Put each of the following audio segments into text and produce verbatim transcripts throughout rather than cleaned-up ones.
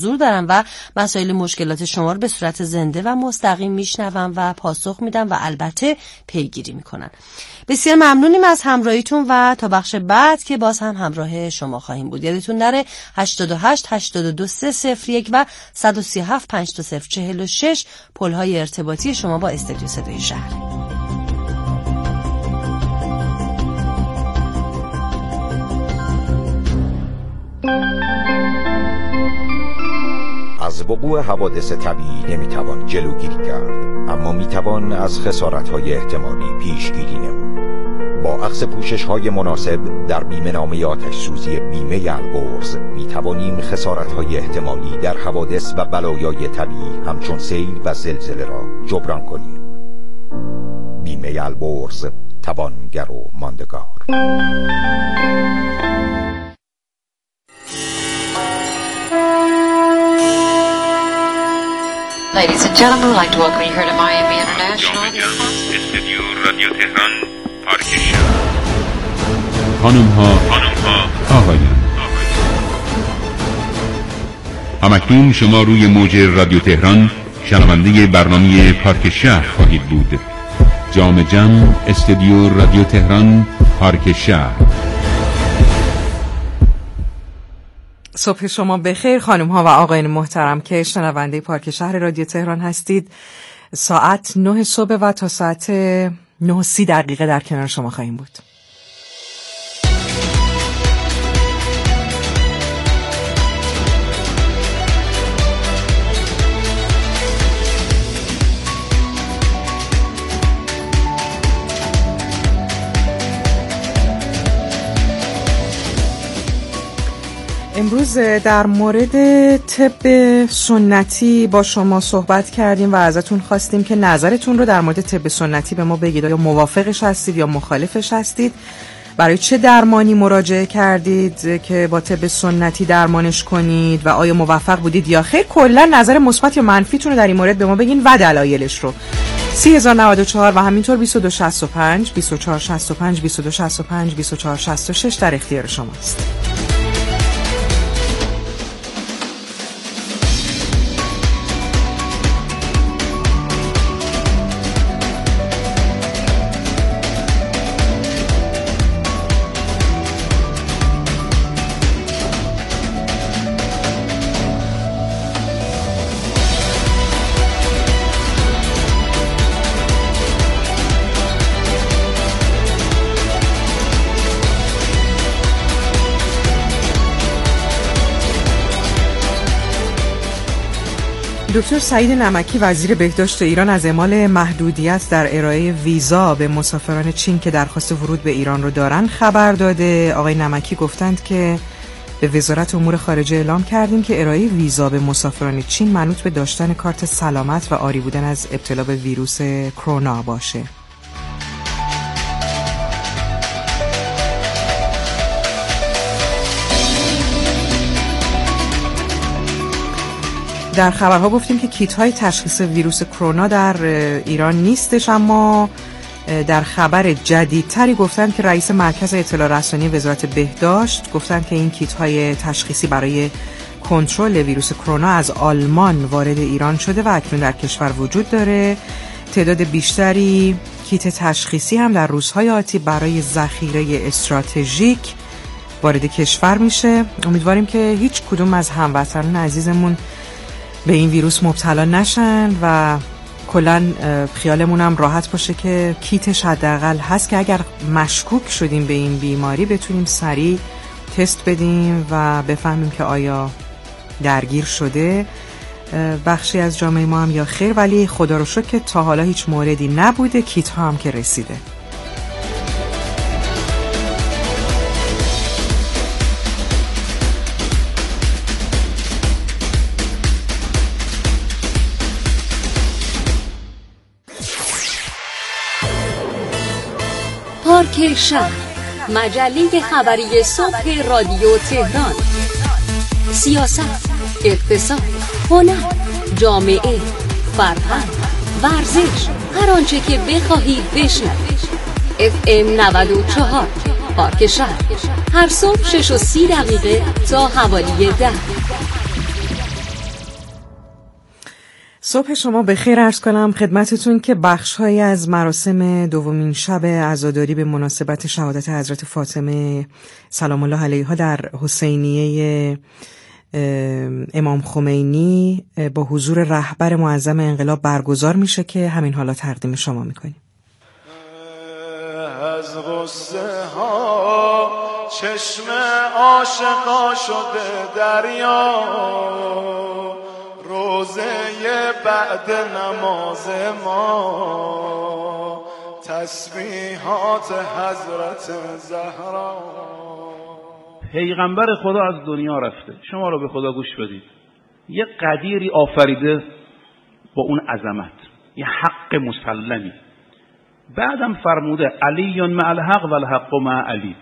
حضور دارم و مسائل مشکلات شما رو به صورت زنده و مستقیم میشنوم و پاسخ میدم و البته پیگیری میکنن. بسیار ممنونیم از همراهیتون و تا بخش بعد که باز هم همراه شما خواهیم بود. یادتون نره هشتاد و هشت هشتاد و دو سه صفر یک و صد و سی و هفت پنج دو صفر چهل و شش پل‌های ارتباطی شما با استودیو صدای شهر. از وقوع حوادث طبیعی نمیتوان جلوگیری کرد، اما میتوان از خسارت‌های احتمالی پیشگیری نمود. با اخذ پوشش‌های مناسب در بیمه‌نامه آتش سوزی بیمه البرز میتوانیم خسارت‌های احتمالی در حوادث و بلایای طبیعی همچون سیل و زلزله را جبران کنیم. بیمه البرز، توانگر و ماندگار. Ladies and gentlemen, we'd like to welcome you here to Miami International. استودیو رادیو تهران پارک شهر. خانم ها آقایان، همکنون شما روی موج رادیو تهران شنونده برنامه پارک شهر خواهید بود. جام جم استودیو رادیو تهران پارک شهر. صبح شما بخیر خانم ها و آقایان محترم که شنونده پارک شهر رادیو تهران هستید. ساعت نه صبح و تا ساعت نه و سی دقیقه در کنار شما خواهیم بود. امروز در مورد طب سنتی با شما صحبت کردیم و ازتون خواستیم که نظرتون رو در مورد طب سنتی به ما بگید. یا موافقش هستید یا مخالفش هستید؟ برای چه درمانی مراجعه کردید که با طب سنتی درمانش کنید و آیا موفق بودید یا خیر؟ کلا نظر مثبت یا منفیتون رو در این مورد به ما بگین و دلایلش رو. سی هزار و نود و چهار و همینطور بیست و دو شصت و پنج بیست و چهار شصت و پنج بیست و دو شصت و پنج بیست و چهار شصت و شش در اختیار شماست. دکتر سعید نمکی وزیر بهداشت ایران از اعمال محدودیت در ارائه ویزا به مسافران چین که درخواست ورود به ایران رو دارن خبر داده. آقای نمکی گفتند که به وزارت امور خارجه اعلام کردیم که ارائه ویزا به مسافران چین منوط به داشتن کارت سلامت و عاری بودن از ابتلا به ویروس کرونا باشه. در خبرها گفتیم که کیت های تشخیص ویروس کرونا در ایران نیستش، اما در خبر جدیدتری گفتن که رئیس مرکز اطلاع رسانی وزارت بهداشت گفتن که این کیت های تشخیصی برای کنترل ویروس کرونا از آلمان وارد ایران شده و اکنون در کشور وجود داره. تعداد بیشتری کیت تشخیصی هم در روزهای آتی برای ذخیره استراتژیک وارد کشور میشه. امیدواریم که هیچ کدوم از هموطنان عزیزمون به این ویروس مبتلا نشن و کلاً خیالمون هم راحت باشه که کیتش حداقل هست که اگر مشکوک شدیم به این بیماری بتونیم سریع تست بدیم و بفهمیم که آیا درگیر شده بخشی از جامعه ما هم یا خیر، ولی خدا رو شکر که تا حالا هیچ موردی نبوده. کیت ها هم که رسیده. پارک شهر، مجله خبری صبح رادیو تهران. سیاست، اقتصاد، هنر، جامعه، فرهنگ، ورزش، هر آنچه که بخواهید بشنوید. اف ام نود و چهار پارک شهر، هر صبح شش و سی دقیقه تا حوالی ده. صبح شما بخیر عرض کنم خدمتتون که بخش‌هایی از مراسم دومین شب عزاداری به مناسبت شهادت حضرت فاطمه سلام الله علیها در حسینیه امام خمینی با حضور رهبر معظم انقلاب برگزار میشه که همین حالا تقدیم شما میکنیم. از غصه ها چشم عاشقا شده دریا، روزه بعد نماز ما تسبیحات حضرت زهرا. پیغمبر خدا از دنیا رفته، شما رو به خدا گوش بدید. یه قدیری آفریده با اون عظمت، یه حق مسلمی. بعدم فرموده علی مع الحق و الحق مع علی.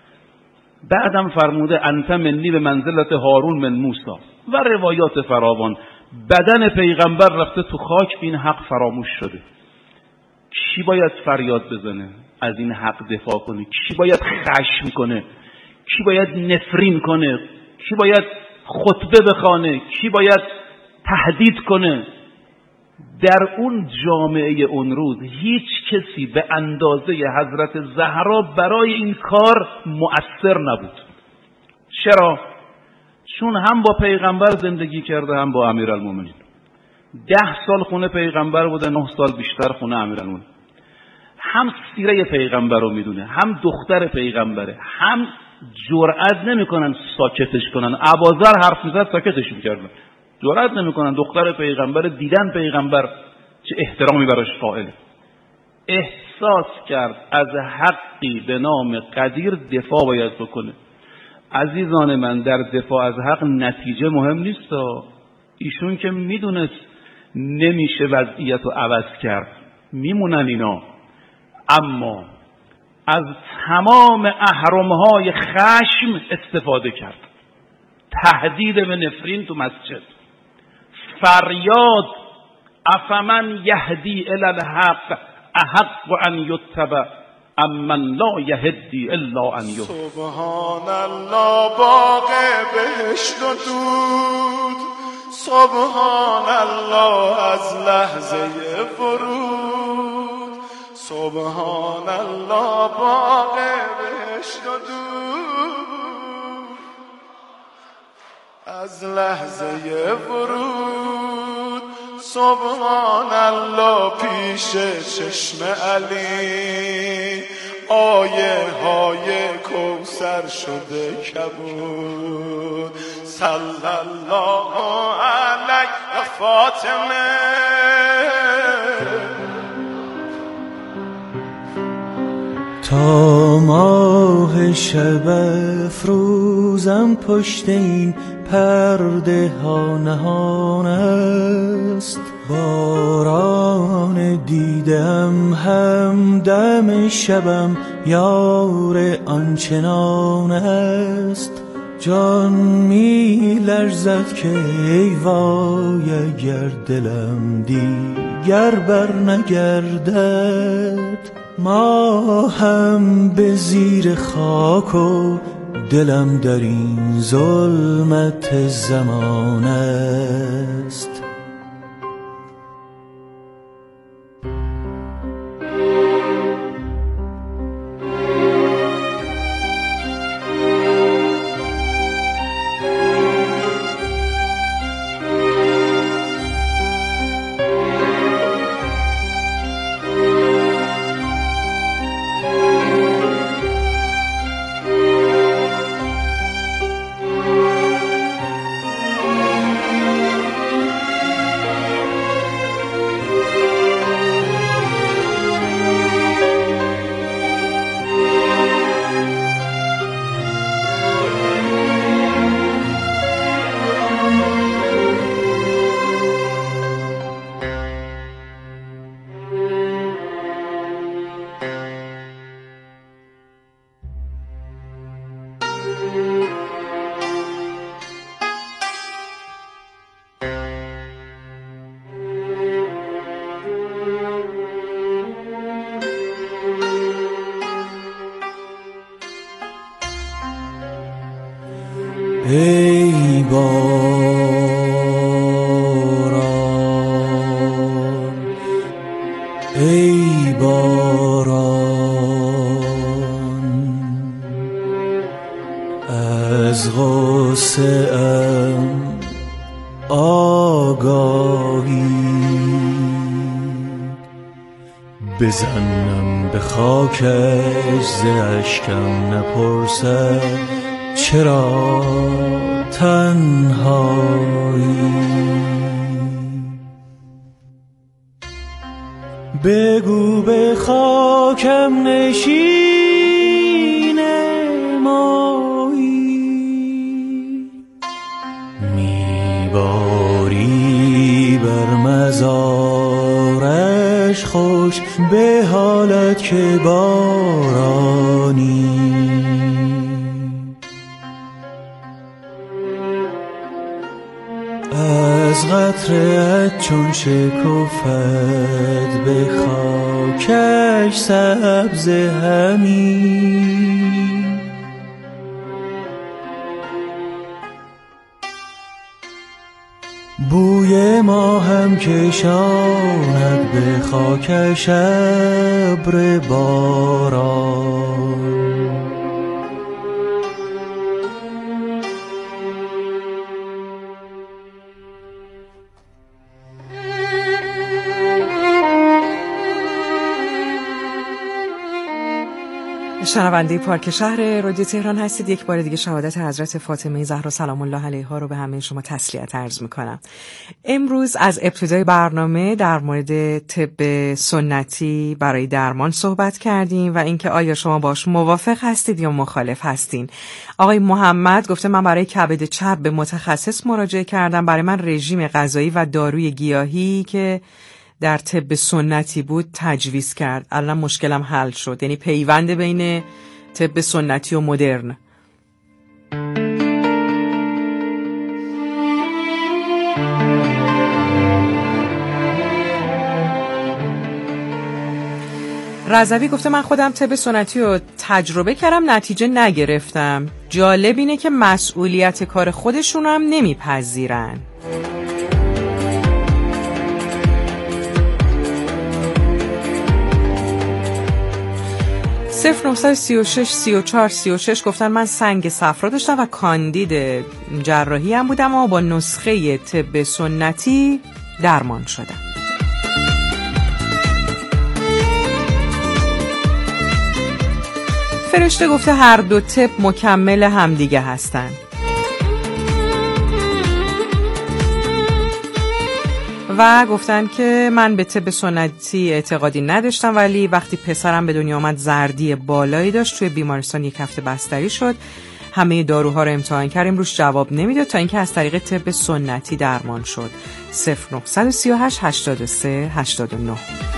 بعدم فرموده انت منی به منزلت هارون من موسی و روایات فراوان. بدن پیغمبر رفته تو خاک، این حق فراموش شده. کی باید فریاد بزنه از این حق دفاع کنه؟ کی باید خشم کنه؟ کی باید نفرین کنه؟ کی باید خطبه بخوانه؟ کی باید تهدید کنه؟ در اون جامعه اون روز هیچ کسی به اندازه حضرت زهرا برای این کار مؤثر نبود. چرا؟ چون هم با پیغمبر زندگی کرده، هم با امیرالمومنین. ده سال خونه پیغمبر بوده، نه سال بیشتر خونه امیرالمومنین. هم سیره پیغمبر رو میدونه، هم دختر پیغمبره، هم جرئت نمیکنن ساکتش کنن. ابوذر حرف میزد ساکتش میکردن، جرئت نمیکنن. دختر پیغمبر دیدن پیغمبر چه احترامی براش قائله. احساس کرد از حقی به نام قدیر دفاع باید بکنه. عزیزان من، در دفاع از حق نتیجه مهم نیست. ایشون که میدونست نمیشه وضعیت رو عوض کرد، میمونن اینا، اما از تمام اهرم‌های خشم استفاده کرد. تهدید به نفرین تو مسجد، فریاد افمن یهدی الی الحق احق ان یتبع امن لا یهدی الا ان یهدی. سبحان الله باغ بهشت و دود، سبحان الله از لحظه ورود، سبحان الله باغ بهشت و دود، از لحظه ورود، سبحان الله پیش چشم علی، آیه های کوثر شده کبود. صلی الله علیه فاطمه. تا ماه شب افروزم پشت این پرده ها نهان است، باران دیدم هم دم شبم یار آنچنان است. جان می لرزد که ای وای اگر دلم دیگر بر نگردد، ما هم به زیر خاک و دلم در این ظلمت زمان است. آگاهی بزنم به خاکش ز اشکم نپرسد چرا تنهایی. بگو به خاکم نشین مایی میباری بر مزارش خوش به حالت که بارانی. از قطره‌ات چون شکفت به خاکش سبز همین بوی ما هم کشاند به خاکش ابر باران. شنونده پارک شهر رادیو تهران هستید. یک بار دیگه شهادت حضرت فاطمه زهرا سلام الله علیها رو به همه شما تسلیت عرض میکنم. امروز از ابتدای برنامه در مورد طب سنتی برای درمان صحبت کردیم و اینکه آیا شما باش موافق هستید یا مخالف هستین. آقای محمد گفته من برای کبد چرب به متخصص مراجعه کردم، برای من رژیم غذایی و داروی گیاهی که در طب سنتی بود تجویز کرد. الان مشکلم حل شد. یعنی پیوند بین طب سنتی و مدرن. رضوی گفته من خودم طب سنتی رو تجربه کردم، نتیجه نگرفتم. جالب اینه که مسئولیت کار خودشون هم نمیپذیرن. صفر نهصد سی و شش سی و چهار سی و شش گفتن من سنگ صفرا داشتم و کاندید جراحی هم بودم و با نسخه طب سنتی درمان شدم. فرشته گفته هر دو طب مکمل همدیگه هستن. و گفتن که من به طب سنتی اعتقادی نداشتم، ولی وقتی پسرم به دنیا آمد زردی بالایی داشت، توی بیمارستان یک هفته بستری شد، همه داروها رو امتحان کردیم روش جواب نمیداد تا اینکه از طریق طب سنتی درمان شد. صفر نه سه هشت هشتاد و سه هشتاد و نه.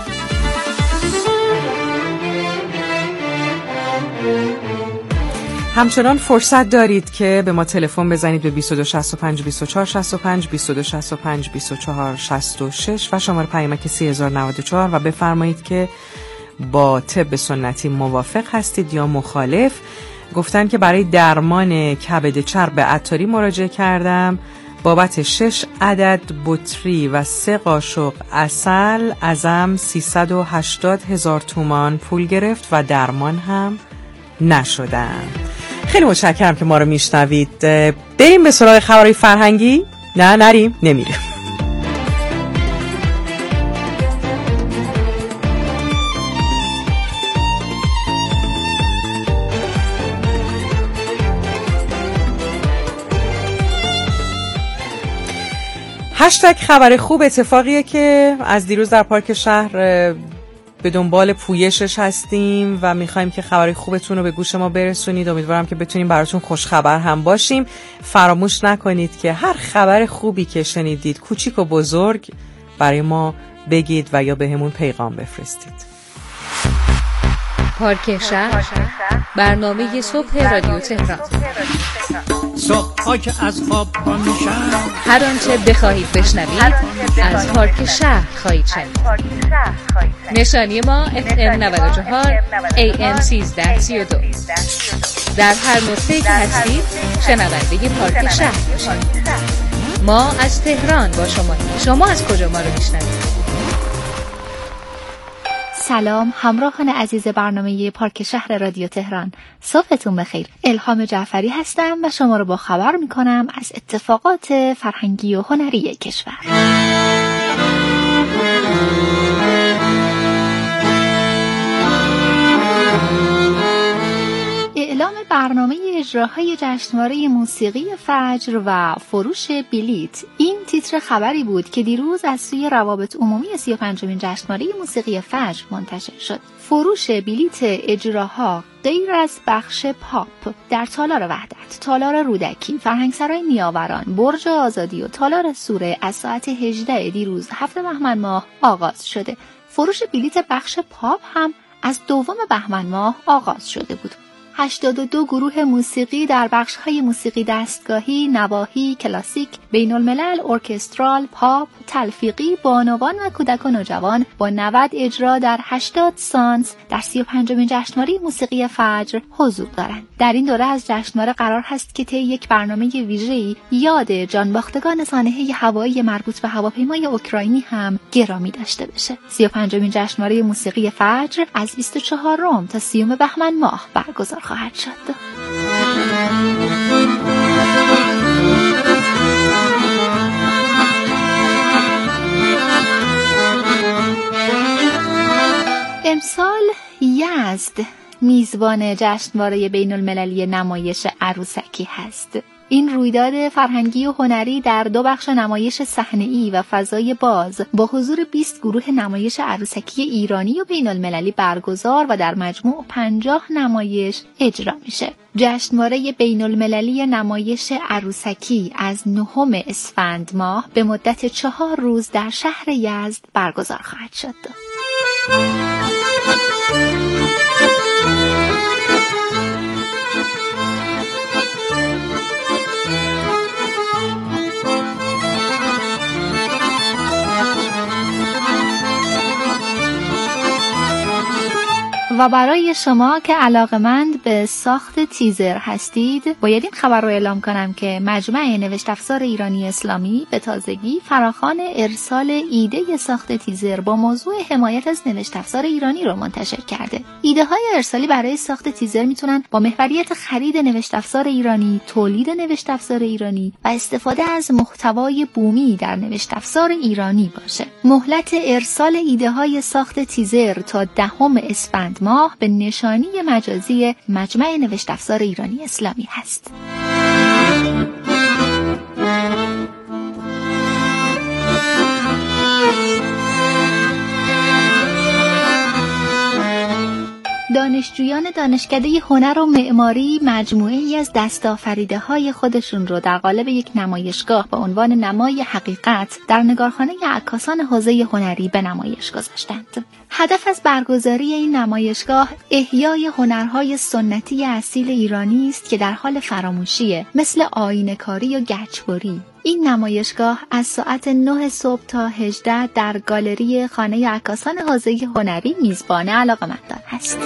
همچنان فرصت دارید که به ما تلفن بزنید به بیست و دو شصت و پنج بیست و چهار شصت و پنج بیست و دو شصت و پنج بیست و چهار شصت و شش و شماره پیامک سه هزار و نود و چهار و بفرمایید که با طب سنتی موافق هستید یا مخالف. گفتن که برای درمان کبد چرب عطاری مراجعه کردم، بابت شش عدد بطری و سه قاشق عسل ازم سیصد و هشتاد هزار تومان پول گرفت و درمان هم نشدم. خیلی متشکرم که ما رو میشنوید. بریم به سراغ خبرهای فرهنگی؟ نه نریم؟ نمیریم. هشتگ خبر خوب اتفاقیه که از دیروز در پارک شهر به دنبال پویشش هستیم و میخوایم که خبر خوبتون رو به گوش ما برسونید. امیدوارم که بتونیم براتون خوش خبر هم باشیم. فراموش نکنید که هر خبر خوبی که شنیدید، کوچیک و بزرگ، برای ما بگید و یا به همون پیغام بفرستید. پارک شهر، برنامه صبح رادیو تهران. صبح که از خواب پا میشم، هر آنچه بخواهید بشنوید از پارک شهر خواهید شنید. نشانی ما اف ام نود و چهار ای ام سیزده سی و دو. در هر نقطه‌ای که هستید شنونده پارک شهر باشید. ما از تهران با شما. شما از کجا ما رو میشنوید؟ سلام همراهان عزیز برنامه پارک شهر رادیو تهران، صبحتون بخیر. الهام جعفری هستم و شما رو با خبر میکنم از اتفاقات فرهنگی و هنری کشور. اعلام برنامه اجراهای جشنواره موسیقی فجر و فروش بلیت، این تیتر خبری بود که دیروز از سوی روابط عمومی سی و پنجمین جشنواره موسیقی فجر منتشر شد. فروش بلیت اجراها غیر از بخش پاپ در تالار وحدت، تالار رودکی، فرهنگسرای نیاوران، برج آزادی و تالار سوره از ساعت هجده دیروز هفتم بهمن ماه آغاز شده. فروش بلیت بخش پاپ هم از دوم بهمن ماه آغاز شده بود. هشتاد و دو گروه موسیقی در بخش‌های موسیقی دستگاهی، نواحی، کلاسیک، بین‌الملل، ارکسترال، پاپ، تلفیقی، بانوان و کودک و نوجوان با نود اجرا در هشتاد سانس در سی و پنجمین جشنواره موسیقی فجر حضور دارند. در این دوره از جشنواره قرار هست که طی یک برنامه ویژه‌ای یاد جانباختگان سانحه هوایی مربوط به هواپیمای اوکراینی هم گرامی داشته بشه. سی و پنجمین جشنواره موسیقی فجر از بیست و چهارم تا سی بهمن ماه برگزار خواهد شد. امسال یزد میزبان جشنواره بین المللی نمایش عروسکی هست. این رویداد فرهنگی و هنری در دو بخش نمایش صحنه‌ای و فضای باز با حضور بیست گروه نمایش عروسکی ایرانی و بین المللی برگزار و در مجموع پنجاه نمایش اجرا میشه. جشنواره بین المللی نمایش عروسکی از نهم اسفند ماه به مدت چهار روز در شهر یزد برگزار خواهد شد. و برای شما که علاقمند به ساخت تیزر هستید، باید این خبر رو اعلام کنم که مجمع نوشت افزار ایرانی اسلامی به تازگی فراخوان ارسال ایده ساخت تیزر با موضوع حمایت از نوشت افزار ایرانی رو منتشر کرده. ایده های ارسالی برای ساخت تیزر میتونن با محوریت خرید نوشت افزار ایرانی، تولید نوشت افزار ایرانی و استفاده از محتوای بومی در نوشت افزار ایرانی باشه. مهلت ارسال ایده های ساخت تیزر تا دهم اسفند ماه به نشانی مجازی مجمع نوشت افزار ایرانی اسلامی هست. دانشجویان دانشکده هنر و معماری مجموعه‌ای از دستاوریده‌های خودشون رو در قالب یک نمایشگاه با عنوان نمای حقیقت در نگارخانه عکاسان حوزه هنری به نمایش گذاشتند. هدف از برگزاری این نمایشگاه احیای هنرهای سنتی اصیل ایرانی است که در حال فراموشیه، مثل آینه‌کاری و گچبری. این نمایشگاه از ساعت نه صبح تا هجده در گالری خانه عکاسان حوزه هنری میزبان علاقه‌مندان هست.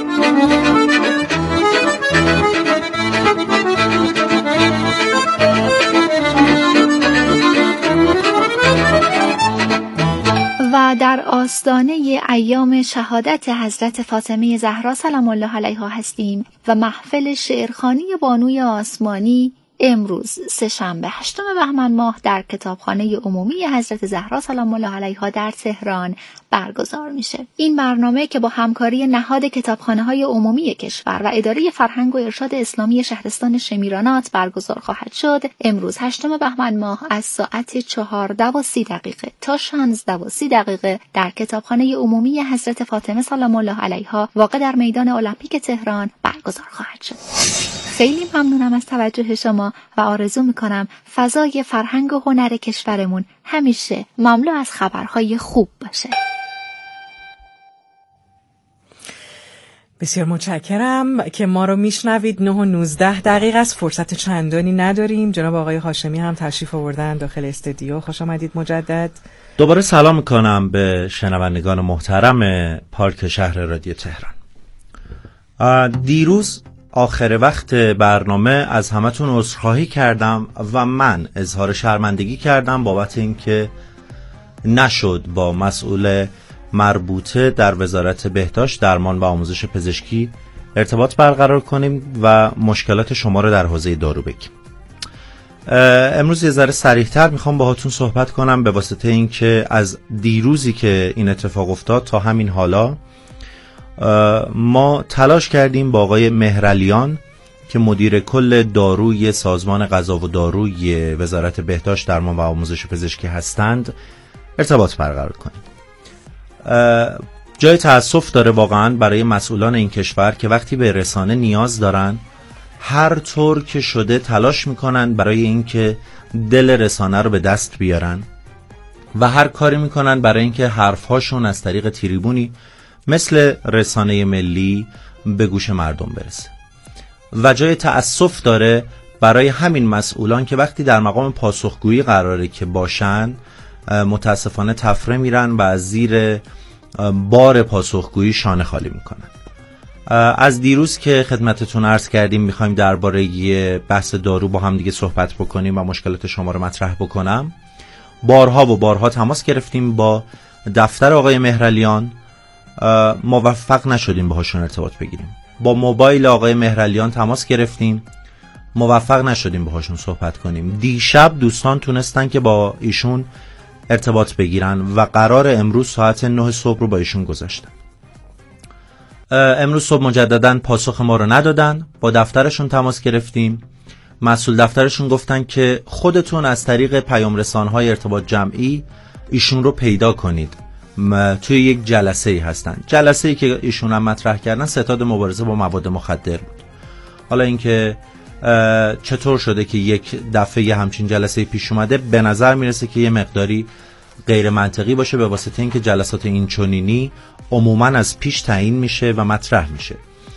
و در آستانه ایام شهادت حضرت فاطمه زهرا سلام الله علیها هستیم و محفل شعرخوانی بانوی آسمانی امروز سه‌شنبه هشتم بهمن ماه در کتابخانه عمومی حضرت زهرا سلام الله علیها در تهران برگزار میشه. این برنامه که با همکاری نهاد کتابخانه‌های عمومی کشور و اداره فرهنگ و ارشاد اسلامی شهرستان شمیرانات برگزار خواهد شد. امروز هشتم بهمن ماه از ساعت چهارده و سی دقیقه تا شانزده و سی دقیقه در کتابخانه عمومی حضرت فاطمه سلام الله علیها واقع در میدان المپیک تهران برگزار خواهد شد. خیلی ممنونم از توجه شما و آرزو میکنم فضای فرهنگ و هنر کشورمون همیشه مملو از خبرهای خوب باشه. بسیار متشکرم که ما رو میشنوید. نه و نوزده دقیقه است، فرصت چندانی نداریم. جناب آقای هاشمی هم تشریف آوردن داخل استودیو. خوش آمدید مجدد. دوباره سلام میکنم به شنوندگان محترم پارک شهر رادیو تهران. دیروز آخر وقت برنامه از همتون عذرخواهی کردم و من اظهار شرمندگی کردم بابت اینکه نشد با مسئول مربوطه در وزارت بهداشت، درمان و آموزش پزشکی ارتباط برقرار کنیم و مشکلات شما رو در حوزه دارو بگیم. امروز یه ذره سریع‌تر میخوام باهاتون صحبت کنم به واسطه اینکه از دیروزی که این اتفاق افتاد تا همین حالا ما تلاش کردیم با آقای مهرعلیان که مدیر کل داروی سازمان غذا و داروی وزارت بهداشت، درمان و آموزش پزشکی هستند ارتباط برقرار کنیم. جای تأسف داره واقعا برای مسئولان این کشور که وقتی به رسانه نیاز دارن هر طور که شده تلاش میکنن برای اینکه دل رسانه رو به دست بیارن و هر کاری میکنن برای اینکه حرفهاشون از طریق تریبونی مثل رسانه ملی به گوش مردم برسه. و جای تأسف داره برای همین مسئولان که وقتی در مقام پاسخگویی قراره که باشن متاسفانه تفره میرن و از زیر بار پاسخگویی شانه خالی میکنن. از دیروز که خدمتتون عرض کردیم میخوایم درباره بحث دارو با هم دیگه صحبت بکنیم و مشکلات شما رو مطرح بکنم. بارها و بارها تماس گرفتیم با دفتر آقای مهرعلیان، موفق نشدیم باهاشون ارتباط بگیریم. با موبایل آقای مهرعلیان تماس گرفتیم، موفق نشدیم باهاشون صحبت کنیم. دیشب دوستان تونستن که با ایشون ارتباط بگیرن و قرار امروز ساعت نه صبح رو با ایشون گذاشتن. امروز صبح مجددا پاسخ ما رو ندادن. با دفترشون تماس گرفتیم، مسئول دفترشون گفتن که خودتون از طریق پیام رسانهای ارتباط جمعی ایشون رو پیدا کنید. توی یک جلسه ای هستن. جلسه ای که ایشون هم مطرح کردن ستاد مبارزه با مواد مخدر بود. حالا اینکه چطور شده که یک دفعه یه همچین جلسه پیش اومده، به نظر میرسه که یه مقداری غیر منطقی باشه به واسطه اینکه جلسات این چنینی عموما از پیش تعیین میشه و مطرح میشه.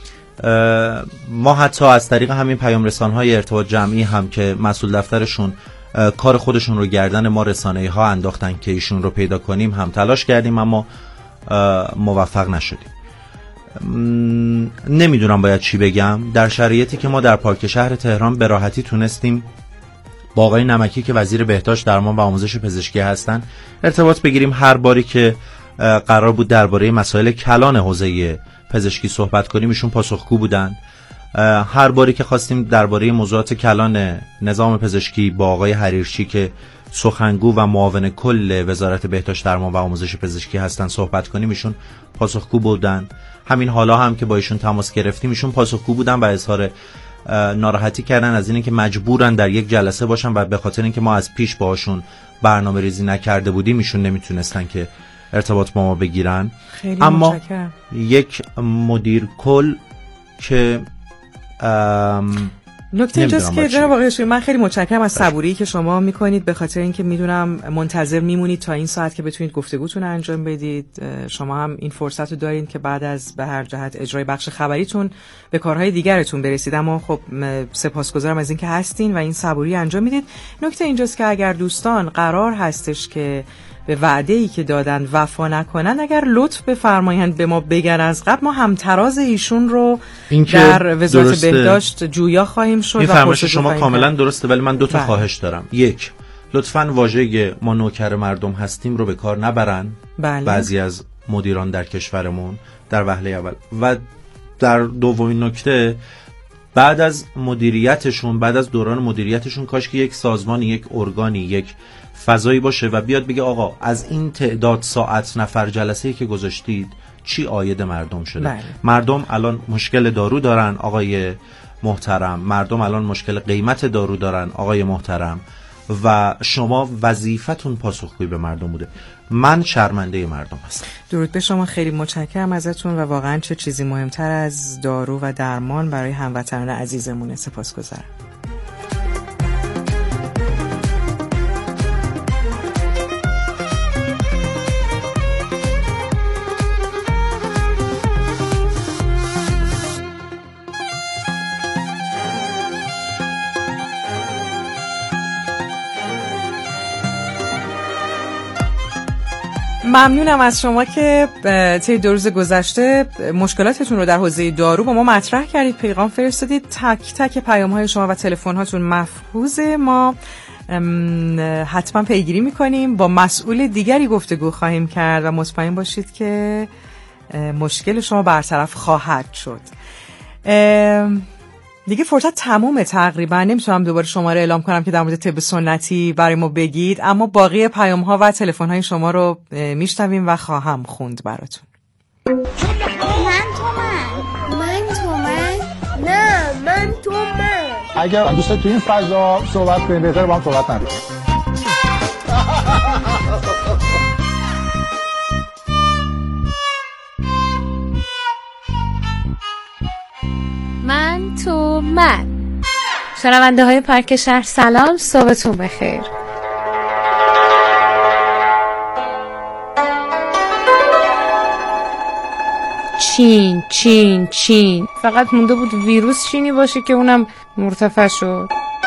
ما حتی از طریق همین پیام رسانهای ارتباط جمعی هم که مسئول دفترشون کار خودشون رو گردن ما رسانه‌ای ها انداختن که ایشون رو پیدا کنیم هم تلاش کردیم اما موفق نشدیم. نمیدونم باید چی بگم در شرایطی که ما در پارک شهر تهران به راحتی تونستیم با آقای نمکی که وزیر بهداشت، درمان و آموزش پزشکی هستن ارتباط بگیریم. هر باری که قرار بود درباره مسائل کلان حوزه پزشکی صحبت کنیم ایشون پاسخگو بودن. هر باری که خواستیم درباره موضوعات کلان نظام پزشکی با آقای حریرچی که سخنگو و معاون کل وزارت بهداشت، درمان و آموزش پزشکی هستن صحبت کنیم ایشون پاسخگو بودن. همین حالا هم که با ایشون تماس گرفتیم ایشون پاسخگو بودن و اظهار ناراحتی کردن از اینه که مجبورن در یک جلسه باشن و به خاطر اینکه ما از پیش باهاشون برنامه ریزی نکرده بودیم ایشون نمیتونستن که ارتباط با ما بگیرن. اما متشکرم. یک مدیر کل که نکته اینجاست که جناب آقای شوری من خیلی متشکرم از صبوری که شما میکنید به خاطر اینکه میدونم منتظر میمونید تا این ساعت که بتونید گفتگوتون انجام بدید. شما هم این فرصت رو دارین که بعد از به هر جهت اجرای بخش خبریتون به کارهای دیگرتون برسید، اما خب سپاسگزارم از اینکه هستین و این صبوری انجام میدید. نکته اینجاست که اگر دوستان قرار هستش که به وعده‌ای که دادن وفا نکنن، اگر لطف بفرمایند به ما بگن از قبل، ما همتراز ایشون رو در وزارت بهداشت جویا خواهیم شد. این فرمایش شما کاملا درسته، ولی من دو تا خواهش دارم. یک، لطفاً واژه ما نوکر مردم هستیم رو به کار نبرن. بله. بعضی از مدیران در کشورمون در وهله اول. و در دومین نکته، بعد از مدیریتشون، بعد از دوران مدیریتشون کاش که یک سازمانی، یک ارگانی، یک فضایی باشه و بیاد بگه آقا از این تعداد ساعت نفر جلسه‌ای که گذاشتید چی عاید مردم شده. بله. مردم الان مشکل دارو دارن آقای محترم، مردم الان مشکل قیمت دارو دارن آقای محترم و شما وظیفتون پاسخگویی به مردم بوده. من شرمنده مردم هستم. درود به شما، خیلی متشکرم ازتون و واقعا چه چیزی مهمتر از دارو و درمان برای هموطنان عزیزمونه. سپاسگزارم. ممنونم از شما که طی دو روز گذشته مشکلاتتون رو در حوزه دارو با ما مطرح کردید، پیغام فرستادید. تک تک پیام‌های شما و تلفن‌هاتون محفوظه. ما حتما پیگیری میکنیم. با مسئول دیگری گفتگو خواهیم کرد و مطمئن باشید که مشکل شما برطرف خواهد شد. دیگه فرصت تمومه تقریبا، نمیتونم دوباره شماره اعلام کنم که در مورد طب سنتی برای ما بگید، اما باقی پیام ها و تلفن های شما رو میشنویم و خواهم خوند براتون. من تو من من تو من نه من تو من. اگر دوست تو این فضا صحبت کنیم بهتره با هم صحبت نکنیم. من تو من. شنونده های پارک شهر سلام، صبحتون بخیر. چین چین چین، فقط مونده بود ویروس چینی باشه که اونم مرتفع شد.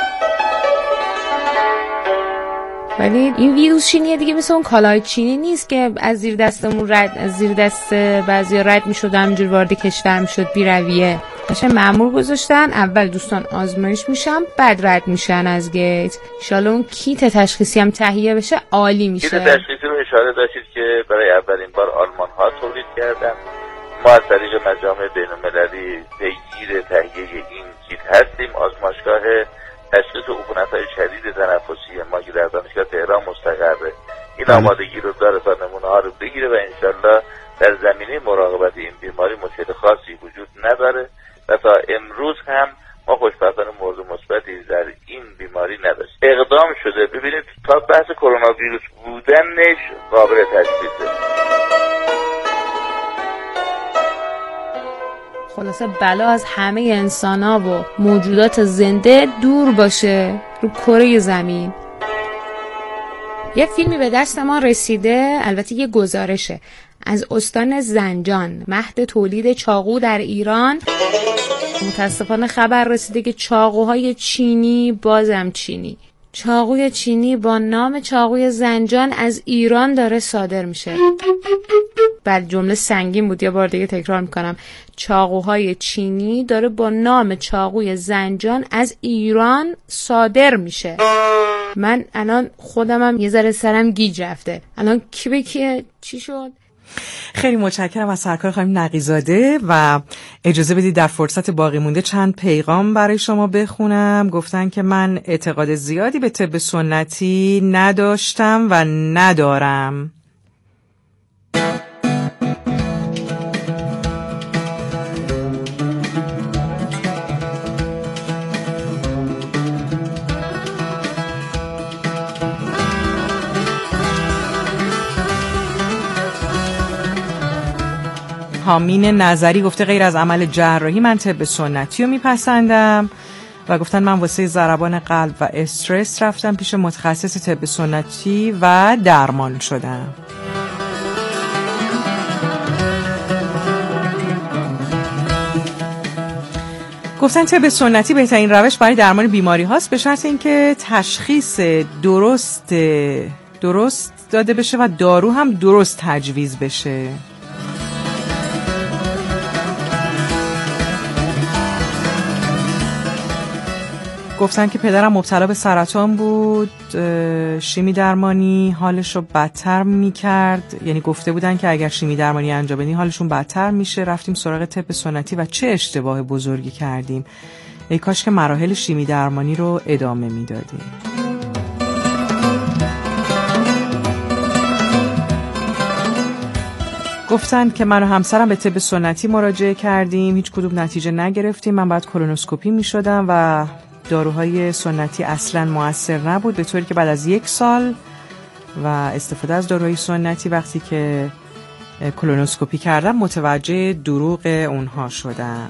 ولی این ویروس چینی دیگه مثل اون کالای چینی نیست که از زیر دستمون رد از زیر دست بعضیا رد میشد و همینجور وارد کشور میشد بی رویه. باشه مأمور گذاشتن، اول دوستان آزمایش میشن بعد رد میشن از گیت. ان شاءالله اون کیت تشخیصی هم تهیه بشه عالی میشه. کیت تشخیصی رو اشاره داشتید که برای اولین بار آلمان ها تولید کردن. ما از طریق مجامع بین‌المللی پیگیر تهیه این کیت هستیم. آزمایشگاه تشخیص عفونت‌های شدید تنفسی ما که در دانشگاه تهران مستقره این آمادگی رو داره تا نمونه ها رو بگیره و انشالله در زمینه مراقبت این بیماری مشکل خاصی وجود نداره و تا امروز هم ما خوشبختانه مورد مثبتی در این بیماری نداشت. اقدام شده ببینید تا بحث کرونا ویروس بودنش قابل تشخیصه. خلاصه بلا از همه انسانا و موجودات زنده دور باشه رو کره زمین. یک فیلمی به دست ما رسیده، البته یه گزارشه، از استان زنجان، مهد تولید چاقو در ایران. متاسفانه خبر رسیده که چاقوهای چینی، بازم چینی، چاقوی چینی با نام چاقوی زنجان از ایران داره صادر میشه. بله جمله سنگین بود، یه بار دیگه تکرار میکنم. چاقوهای چینی داره با نام چاقوی زنجان از ایران صادر میشه. من الان خودمم یه ذره سرم گیج رفته. الان کی به کیه؟ چی شد؟ خیلی متشکرم از سرکار خانم نقی‌زاده و اجازه بدید در فرصت باقی مونده چند پیغام برای شما بخونم. گفتن که من اعتقاد زیادی به طب سنتی نداشتم و ندارم. حامین نظری گفته غیر از عمل جراحی من طب سنتی رو میپسندم و گفتن من واسه ضربان قلب و استرس رفتم پیش متخصص طب سنتی و درمان شدم. گفتن طب سنتی بهترین روش برای درمان بیماری هاست به شرط اینکه تشخیص درست درست داده بشه و دارو هم درست تجویز بشه. گفتن که پدرم مبتلا به سرطان بود، شیمی درمانی حالش رو بدتر میکرد، یعنی گفته بودن که اگر شیمی درمانی انجام بدین حالشون بدتر میشه. رفتیم سراغ طب سنتی و چه اشتباه بزرگی کردیم. ای کاش که مراحل شیمی درمانی رو ادامه میدادیم. گفتن که من و همسرم به طب سنتی مراجعه کردیم، هیچ کدوم نتیجه نگرفتیم. من بعد کولونوسکوپی میشدم و داروهای سنتی اصلا مؤثر نبود، به طوری که بعد از یک سال و استفاده از داروهای سنتی وقتی که کولونوسکوپی کردم متوجه دروغ اونها شدم.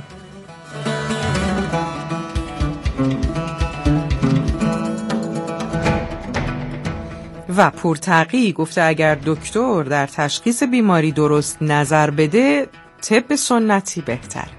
و پورتقی گفته اگر دکتر در تشخیص بیماری درست نظر بده طب سنتی بهتره.